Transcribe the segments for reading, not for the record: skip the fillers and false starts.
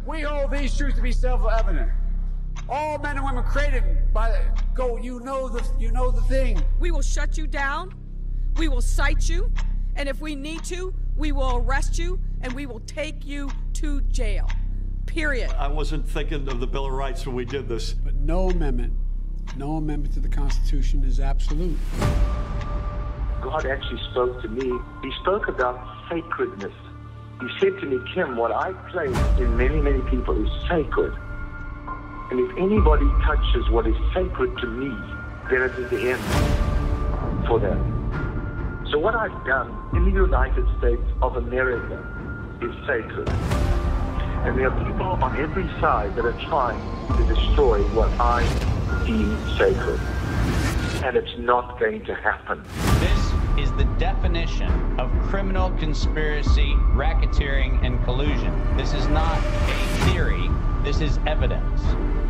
We hold these truths to be self-evident. All men and women created by the you know the thing. We will shut you down. We will cite you, and if we need to, we will arrest you and we will take you to jail. Period. I wasn't thinking of the Bill of Rights when we did this. But no amendment to the Constitution is absolute. God actually spoke to me. He spoke about sacredness. He said to me, Kim, what I place in many, many people is sacred. And if anybody touches what is sacred to me, then it is the end for them. So what I've done in the United States of America is sacred. And there are people on every side that are trying to destroy what I deem sacred. And it's not going to happen. This is the definition of criminal conspiracy, racketeering, and collusion. This is not a theory. This is evidence.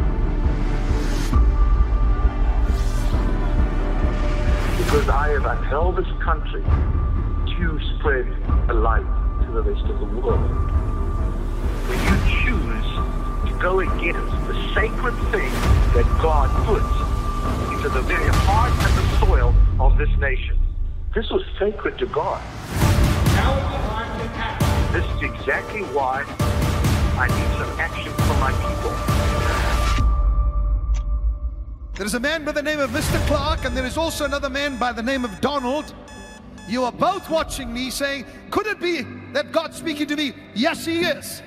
Because I have upheld this country to spread a light to the rest of the world. When you choose to go against the sacred thing that God puts into the very heart and the soil of this nation, this was sacred to God. Now is the time to act. This is exactly why I need some action from my people. There is a man by the name of Mr. Clark, and there is also another man by the name of Donald. You are both watching me saying, could it be that God's speaking to me? Yes, he is.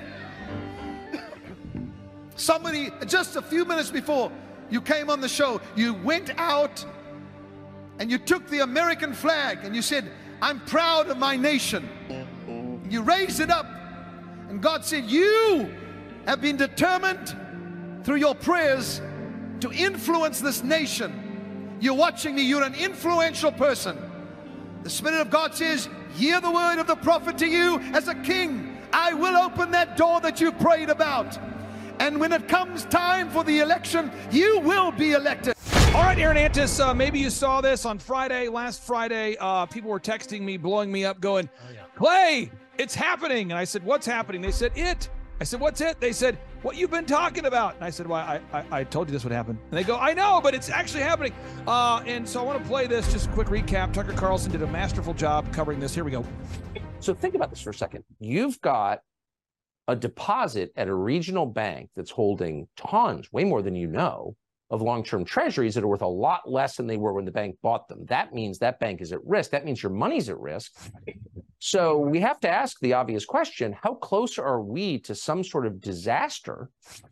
Somebody, just a few minutes before you came on the show, you went out and you took the American flag and you said, I'm proud of my nation. You raised it up, and God said, you have been determined through your prayers to influence this nation. You're watching me, you're an influential person. The Spirit of God says, hear the word of the prophet to you as a king. I will open that door that you prayed about. And when it comes time for the election, you will be elected. All right, Aaron Antis, maybe you saw this on Friday, last Friday. People were texting me, blowing me up, going, Clay, it's happening. And I said, what's happening? They said, it. I said, what's it? They said, what you've been talking about. And I said, well, I told you this would happen. And they go, I know, but it's actually happening. And so I want to play this, just a quick recap. Tucker Carlson did a masterful job covering this. Here we go. So think about this for a second. You've got a deposit at a regional bank that's holding tons, way more than you know, of long-term treasuries that are worth a lot less than they were when the bank bought them. That means that bank is at risk. That means your money's at risk. So we have to ask the obvious question, how close are we to some sort of disaster?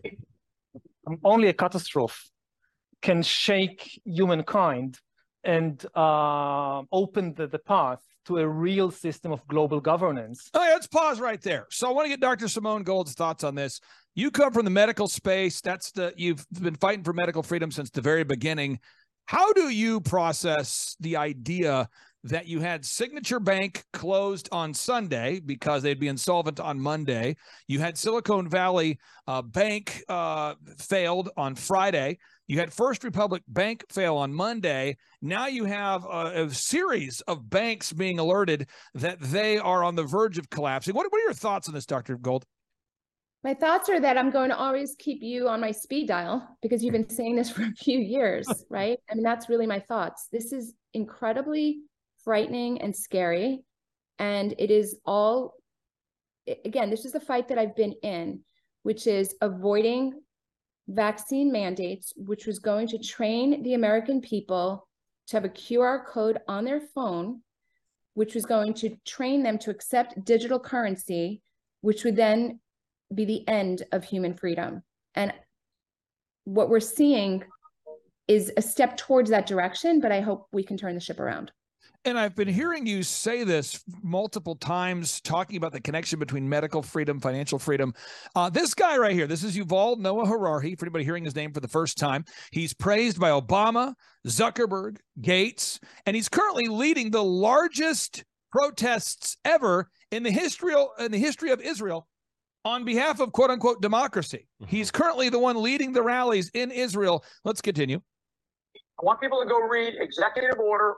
Only a catastrophe can shake humankind and open the path to a real system of global governance. All right, let's pause right there. So I want to get Dr. Simone Gold's thoughts on this. You come from the medical space. You've been fighting for medical freedom since the very beginning. How do you process the idea that you had Signature Bank closed on Sunday because they'd be insolvent on Monday? You had Silicon Valley Bank failed on Friday. You had First Republic Bank fail on Monday. Now you have a series of banks being alerted that they are on the verge of collapsing. What are your thoughts on this, Dr. Gold? My thoughts are that I'm going to always keep you on my speed dial because you've been saying this for a few years, right? I mean, that's really my thoughts. This is incredibly frightening and scary. And it is all, again, this is the fight that I've been in, which is avoiding vaccine mandates, which was going to train the American people to have a QR code on their phone, which was going to train them to accept digital currency, which would then be the end of human freedom. And what we're seeing is a step towards that direction, but I hope we can turn the ship around. And I've been hearing you say this multiple times, talking about the connection between medical freedom, financial freedom. This guy right here, this is Yuval Noah Harari, for anybody hearing his name for the first time. He's praised by Obama, Zuckerberg, Gates, and he's currently leading the largest protests ever in the history of Israel on behalf of quote-unquote democracy. He's currently the one leading the rallies in Israel. Let's continue. I want people to go read Executive Order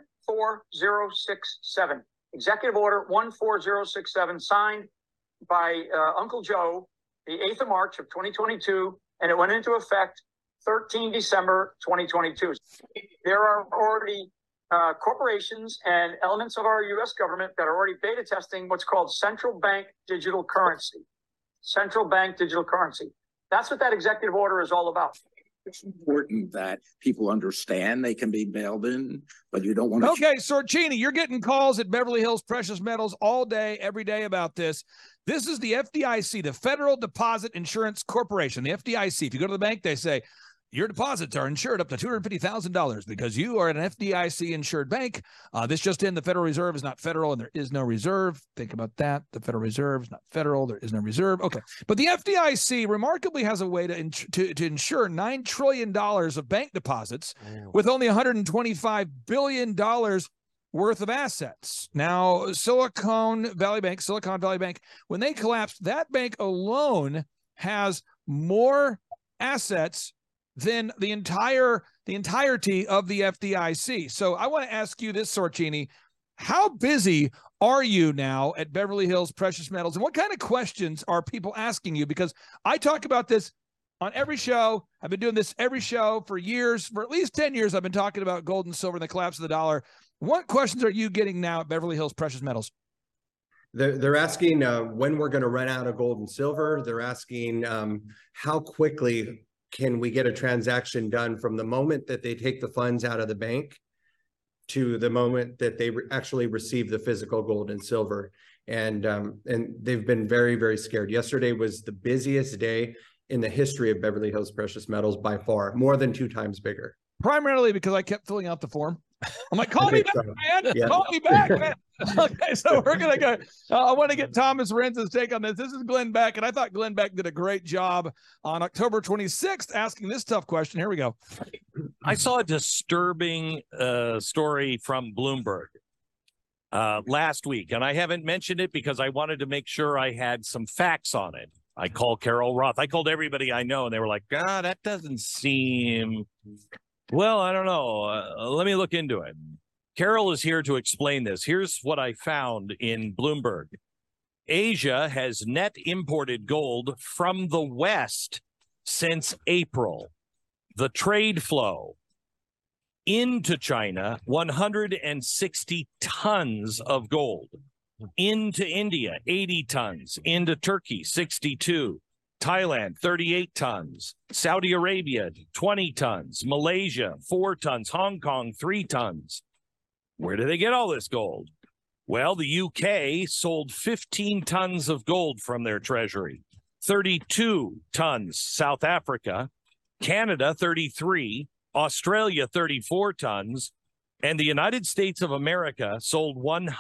14067. Executive Order 14067, signed by Uncle Joe, the 8th of March of 2022, and it went into effect 13 December 2022. There are already corporations and elements of our U.S. government that are already beta testing what's called central bank digital currency. Central bank digital currency. That's what that executive order is all about. It's important that people understand they can be bailed in, but you don't want to. Okay, Sorcini, you're getting calls at Beverly Hills Precious Metals all day, every day about this. This is the FDIC, the Federal Deposit Insurance Corporation, the FDIC. If you go to the bank, they say, your deposits are insured up to $250,000 because you are an FDIC insured bank. This just in, the Federal Reserve is not federal and there is no reserve. Think about that. The Federal Reserve is not federal. There is no reserve. Okay. But the FDIC remarkably has a way to insure $9 trillion of bank deposits with only $125 billion worth of assets. Now, Silicon Valley Bank, when they collapsed, that bank alone has more assets than the entirety of the FDIC. So I want to ask you this, Sorcini, how busy are you now at Beverly Hills Precious Metals, and what kind of questions are people asking you? Because I talk about this on every show. I've been doing this every show for years, for at least 10 years. I've been talking about gold and silver and the collapse of the dollar. What questions are you getting now at Beverly Hills Precious Metals? They're asking when we're going to run out of gold and silver. They're asking how quickly can we get a transaction done from the moment that they take the funds out of the bank to the moment that they actually receive the physical gold and silver. And they've been very, very scared. Yesterday was the busiest day in the history of Beverly Hills Precious Metals by far, more than 2 times bigger. Primarily because I kept filling out the form. I'm like, call me back, man. Yeah. Call me back, man. Okay, so we're going to go. I want to get Thomas Renz's take on this. This is Glenn Beck, and I thought Glenn Beck did a great job on October 26th asking this tough question. Here we go. I saw a disturbing story from Bloomberg last week, and I haven't mentioned it because I wanted to make sure I had some facts on it. I called Carol Roth. I called everybody I know, and they were like, God, that doesn't seem... Well, I don't know. Let me look into it. Carol is here to explain this. Here's what I found in Bloomberg. Asia has net imported gold from the West since April. The trade flow into China, 160 tons of gold. Into India, 80 tons. Into Turkey, 62. Thailand, 38 tons. Saudi Arabia, 20 tons. Malaysia, 4 tons. Hong Kong, 3 tons. Where do they get all this gold? Well, the UK sold 15 tons of gold from their treasury. 32 tons, South Africa. Canada, 33. Australia, 34 tons. And the United States of America sold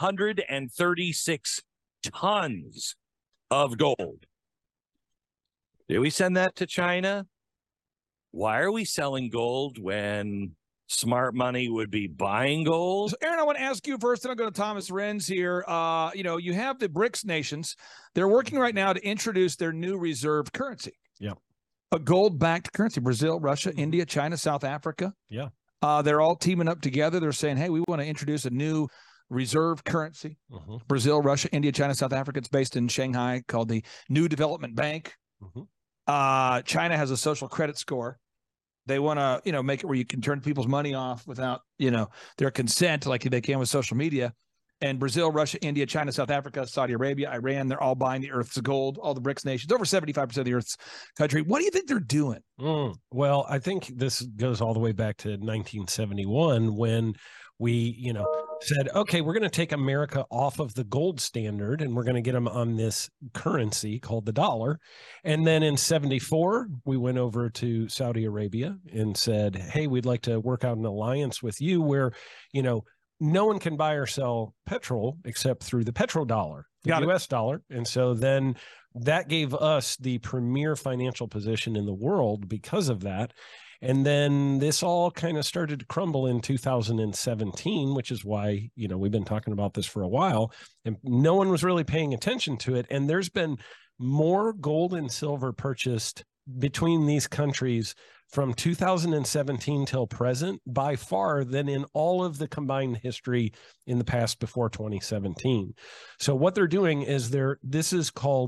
136 tons of gold. Did we send that to China? Why are we selling gold when smart money would be buying gold? So, Aaron, I want to ask you first, and I'll go to Thomas Renz here. You have the BRICS nations. They're working right now to introduce their new reserve currency. Yeah. A gold-backed currency. Brazil, Russia, India, China, South Africa. Yeah. They're all teaming up together. They're saying, hey, we want to introduce a new reserve currency. Brazil, Russia, India, China, South Africa. It's based in Shanghai, called the New Development Bank. China has a social credit score. They want to, make it where you can turn people's money off without, their consent, like they can with social media. And Brazil, Russia, India, China, South Africa, Saudi Arabia, Iran, they're all buying the Earth's gold, all the BRICS nations, over 75% of the Earth's country. What do you think they're doing? Well, I think this goes all the way back to 1971 when we, said, okay, we're going to take America off of the gold standard and we're going to get them on this currency called the dollar. And then in 74, we went over to Saudi Arabia and said, hey, we'd like to work out an alliance with you where, no one can buy or sell petrol except through the petrodollar, the US dollar. And so then that gave us the premier financial position in the world because of that. And then this all kind of started to crumble in 2017, which is why, we've been talking about this for a while and no one was really paying attention to it. And there's been more gold and silver purchased between these countries from 2017 till present by far than in all of the combined history in the past before 2017. So what they're doing is this is called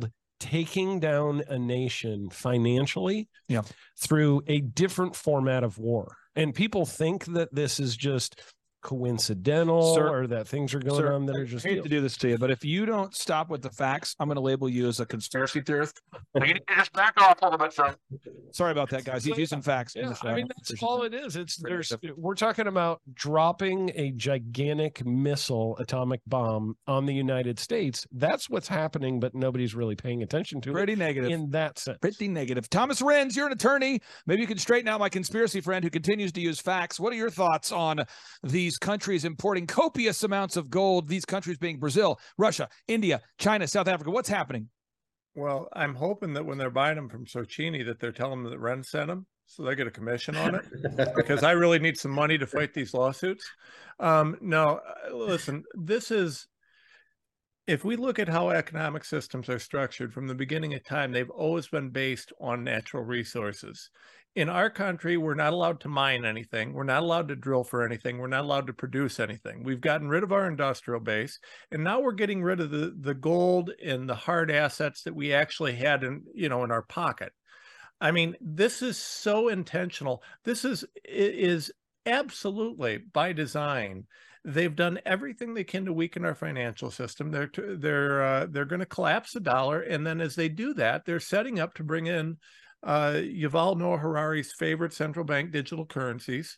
taking down a nation financially through a different format of war. And people think that this is just coincidental, Sir, or that things are going on that are just I hate to do this to you, but if you don't stop with the facts, I'm going to label you as a conspiracy theorist. You need to just back off a little bit, sir. Sorry about that, guys. He's using facts. Yeah, I mean, that's all it is. We're talking about dropping a gigantic atomic bomb on the United States. That's what's happening, but nobody's really paying attention to it. Pretty negative in that sense. Pretty negative. Thomas Renz, you're an attorney. Maybe you can straighten out my conspiracy friend who continues to use facts. What are your thoughts on these countries importing copious amounts of gold? These countries being Brazil, Russia, India, China, South Africa. What's happening? Well, I'm hoping that when they're buying them from Socini that they're telling them that Ren sent them, so they get a commission on it, because I really need some money to fight these lawsuits. No, listen, this is, if we look at how economic systems are structured from the beginning of time, they've always been based on natural resources. In our country, we're not allowed to mine anything. We're not allowed to drill for anything. We're not allowed to produce anything. We've gotten rid of our industrial base, and now we're getting rid of the gold and the hard assets that we actually had in our pocket. I mean, this is so intentional. This is absolutely by design. They've done everything they can to weaken our financial system. They're going to collapse the dollar, and then as they do that, they're setting up to bring in Yuval Noah Harari's favorite central bank digital currencies,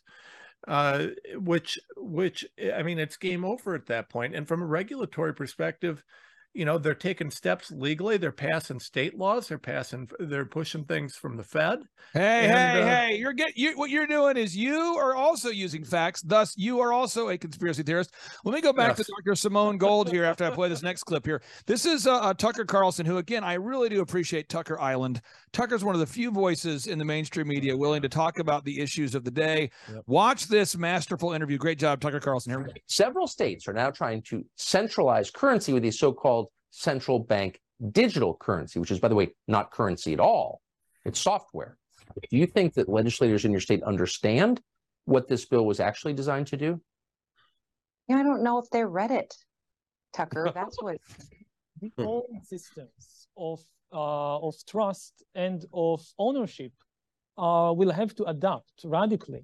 which I mean, it's game over at that point. And from a regulatory perspective, they're taking steps legally. They're passing state laws. They're pushing things from the Fed. Hey, what you're doing is you are also using facts. Thus, you are also a conspiracy theorist. Let me go back to Dr. Simone Gold here after I play this next clip here. This is Tucker Carlson, who, again, I really do appreciate Tucker Island. Tucker's one of the few voices in the mainstream media willing to talk about the issues of the day. Yep. Watch this masterful interview. Great job, Tucker Carlson. Here we go. Several states are now trying to centralize currency with these so-called central bank digital currency, which is, by the way, not currency at all. It's software. Do you think that legislators in your state understand what this bill was actually designed to do? Yeah, I don't know if they read it, Tucker. That's what the old systems of trust and of ownership will have to adapt radically.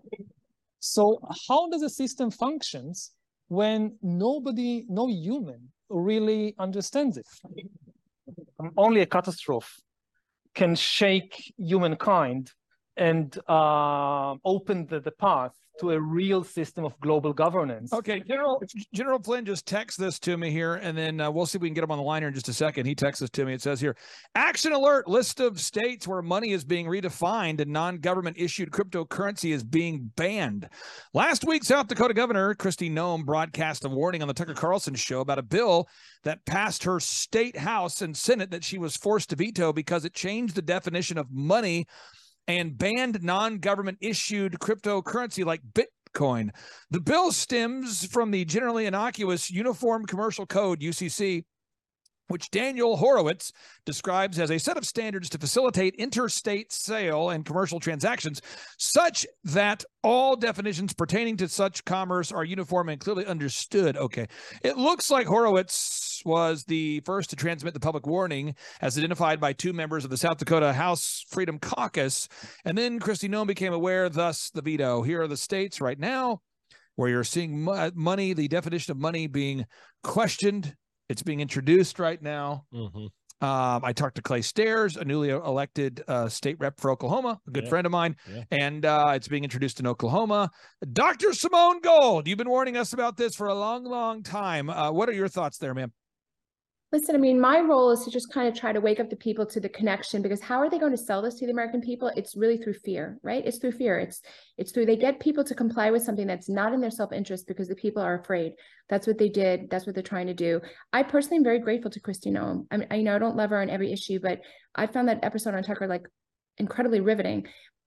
So how does a system functions when no human really understands it? Only a catastrophe can shake humankind and open the path to a real system of global governance. Okay, General Flynn just texts this to me here, and then we'll see if we can get him on the line here in just a second. He texts this to me. It says here, action alert, list of states where money is being redefined and non-government issued cryptocurrency is being banned. Last week, South Dakota Governor Kristi Noem broadcast a warning on the Tucker Carlson show about a bill that passed her state House and Senate that she was forced to veto because it changed the definition of money and banned non-government issued cryptocurrency like Bitcoin. The bill stems from the generally innocuous Uniform Commercial Code, UCC, which Daniel Horowitz describes as a set of standards to facilitate interstate sale and commercial transactions such that all definitions pertaining to such commerce are uniform and clearly understood. Okay. It looks like Horowitz was the first to transmit the public warning as identified by two members of the South Dakota House Freedom Caucus. And then Kristi Noem became aware, thus the veto. Here are the states right now where you're seeing money, the definition of money being questioned. It's being introduced right now. Mm-hmm. I talked to Clay Stairs, a newly elected state rep for Oklahoma, a good friend of mine, and it's being introduced in Oklahoma. Dr. Simone Gold, you've been warning us about this for a long, long time. What are your thoughts there, ma'am? Listen, I mean, my role is to just kind of try to wake up the people to the connection, because how are they going to sell this to the American people? It's really through fear, right? It's through fear. It's through, they get people to comply with something that's not in their self-interest because the people are afraid. That's what they did. That's what they're trying to do. I personally am very grateful to Kristi Noem. I mean, I don't love her on every issue, but I found that episode on Tucker like incredibly riveting.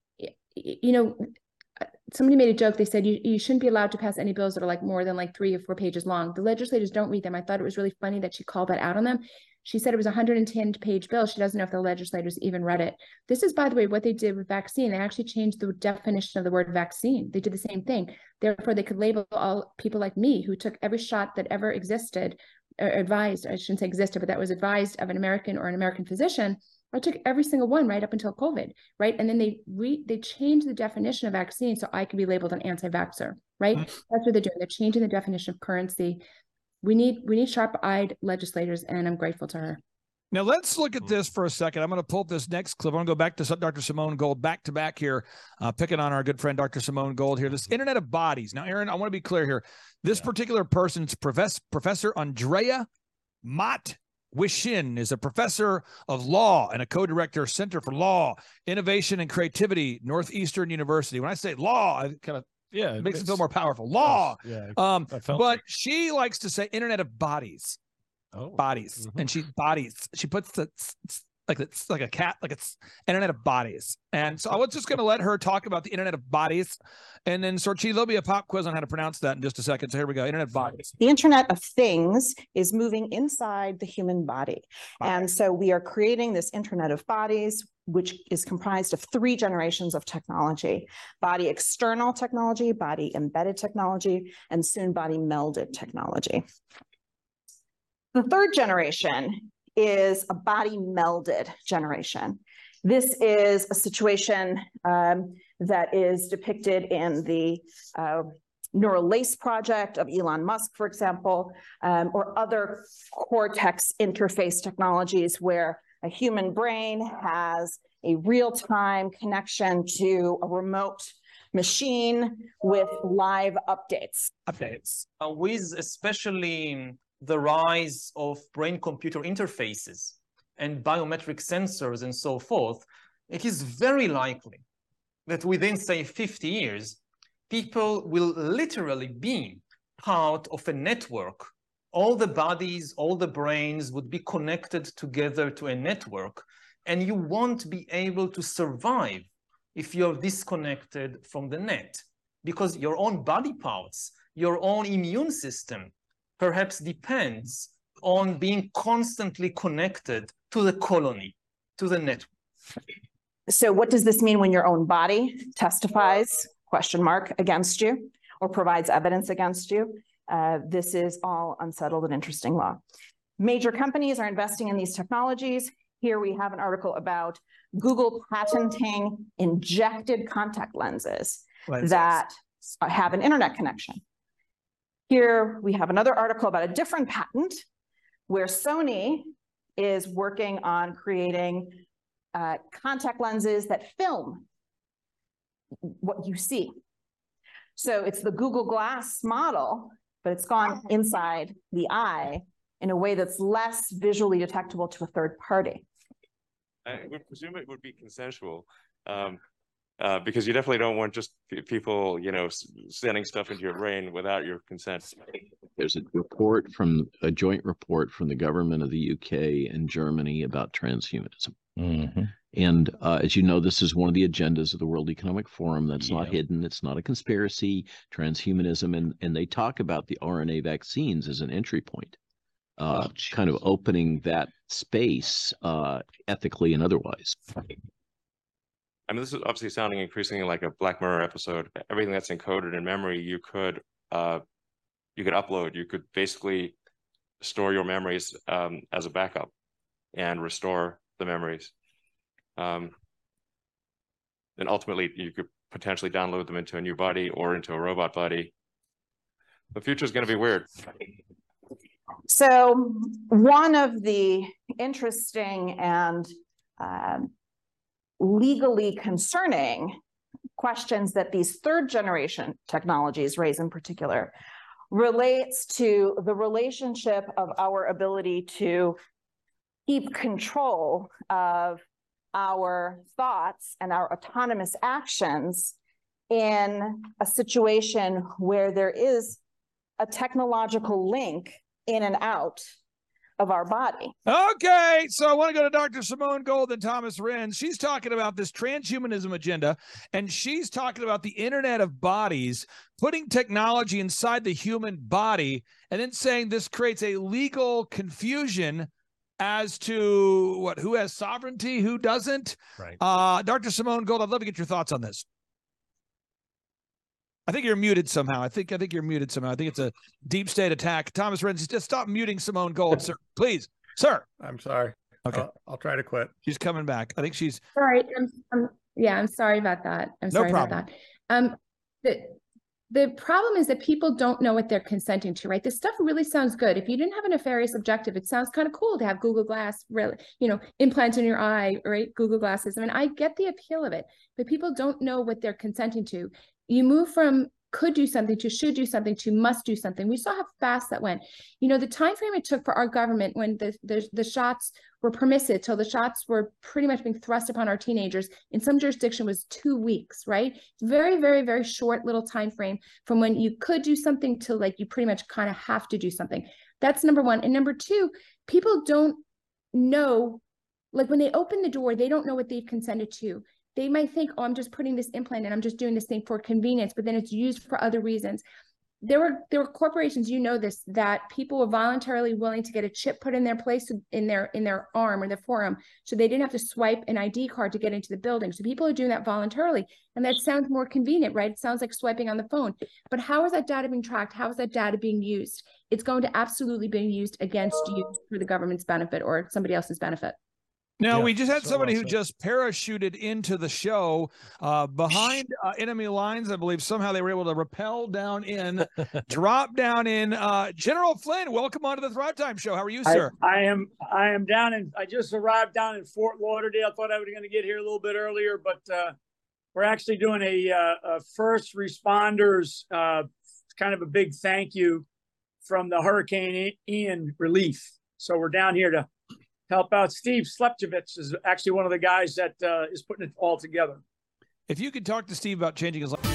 Somebody made a joke. They said you shouldn't be allowed to pass any bills that are like more than like 3 or 4 pages long. The legislators don't read them. I thought it was really funny that she called that out on them. She said it was a 110-page bill. She doesn't know if the legislators even read it. This is, by the way, what they did with vaccine. They actually changed the definition of the word vaccine. They did the same thing. Therefore, they could label all people like me who took every shot that ever existed advised, I shouldn't say existed, but that was advised of an American or an American physician. I took every single one right up until COVID, right? And then they changed the definition of vaccine so I could be labeled an anti-vaxxer, right? That's what they're doing. They're changing the definition of currency. We need sharp-eyed legislators, and I'm grateful to her. Now, let's look at this for a second. I'm going to pull up this next clip. I'm going to go back to Dr. Simone Gold back to back here, picking on our good friend, Dr. Simone Gold here. This Internet of Bodies. Now, Aaron, I want to be clear here. This particular person's Professor Andrea Mott-Wishin is a professor of law and a co-director, Center for Law, Innovation and Creativity, Northeastern University. When I say law, I kind of it makes it feel more powerful. Law. But she likes to say Internet of Bodies. Bodies. And she puts the like it's like a cat, like it's Internet of Bodies. And so I was just going to let her talk about the Internet of Bodies, and then Sorchi, there'll be a pop quiz on how to pronounce that in just a second. So here we go. Internet of Bodies. The Internet of Things is moving inside the human body. And so we are creating this Internet of Bodies, which is comprised of 3 generations of technology: body external technology, body embedded technology, and soon body melded technology. The 3rd generation is a body melded generation. This is a situation that is depicted in the Neural Lace project of Elon Musk, for example, or other cortex interface technologies where a human brain has a real-time connection to a remote machine with live updates. With especially the rise of brain-computer interfaces and biometric sensors and so forth, it is very likely that within, say, 50 years, people will literally be part of a network. All the bodies, all the brains would be connected together to a network, and you won't be able to survive if you're disconnected from the net, because your own body parts, your own immune system, perhaps depends on being constantly connected to the colony, to the network. So what does this mean when your own body testifies, question mark, against you or provides evidence against you? This is all unsettled and interesting law. Major companies are investing in these technologies. Here we have an article about Google patenting injected contact lenses that have an internet connection. Here we have another article about a different patent where Sony is working on creating contact lenses that film what you see. So it's the Google Glass model, but it's gone inside the eye in a way that's less visually detectable to a third party. I would presume it would be consensual. Because you definitely don't want just people, sending stuff into your brain without your consent. There's a joint report from the government of the UK and Germany about transhumanism. And as you know, this is one of the agendas of the World Economic Forum. That's not hidden. It's not a conspiracy, transhumanism. And they talk about the RNA vaccines as an entry point, kind of opening that space ethically and otherwise. I mean, this is obviously sounding increasingly like a Black Mirror episode. Everything that's encoded in memory, you could upload. You could basically store your memories as a backup and restore the memories. And ultimately, you could potentially download them into a new body or into a robot body. The future is going to be weird. So one of the interesting and legally concerning questions that these 3rd generation technologies raise in particular relates to the relationship of our ability to keep control of our thoughts and our autonomous actions in a situation where there is a technological link in and out of our body. Okay, so I want to go to Dr. Simone Gold and Thomas Renz. She's talking about this transhumanism agenda, and she's talking about the Internet of Bodies, putting technology inside the human body, and then saying this creates a legal confusion as to who has sovereignty, who doesn't. Right. Dr. Simone Gold, I'd love to get your thoughts on this. I think you're muted somehow. I think you're muted somehow. I think it's a deep state attack. Thomas Renz, just stop muting Simone Gold, sir. Please, sir. I'm sorry. Okay. I'll try to quit. She's coming back. I think she's sorry. I'm sorry about that. I'm sorry about that. The problem is that people don't know what they're consenting to, right? This stuff really sounds good. If you didn't have a nefarious objective, it sounds kind of cool to have Google Glass, implants in your eye, right? Google glasses. I mean, I get the appeal of it, but people don't know what they're consenting to. You move from could do something to should do something to must do something. We saw how fast that went. The time frame it took for our government when the shots were permissive till the shots were pretty much being thrust upon our teenagers in some jurisdiction was 2 weeks, right? Very, very, very short little time frame from when you could do something to like you pretty much kind of have to do something. That's number one. And number two, people don't know, like when they open the door, they don't know what they've consented to. They might think, oh, I'm just putting this implant and I'm just doing this thing for convenience, but then it's used for other reasons. There were corporations, this, that people were voluntarily willing to get a chip put in their place in their arm or their forearm, so they didn't have to swipe an ID card to get into the building. So people are doing that voluntarily, and that sounds more convenient, right? It sounds like swiping on the phone. But how is that data being tracked? How is that data being used? It's going to absolutely be used against you for the government's benefit or somebody else's benefit. Now, we just had somebody who just parachuted into the show behind enemy lines. I believe somehow they were able to rappel down in, drop down in. General Flynn, welcome onto the Thrive Time Show. How are you, sir? I am down in, I just arrived down in Fort Lauderdale. Thought I was going to get here a little bit earlier, but we're actually doing a first responders, kind of a big thank you from the Hurricane Ian relief. So we're down here to help out. Steve Slepcevich is actually one of the guys that is putting it all together. If you could talk to Steve about changing his life.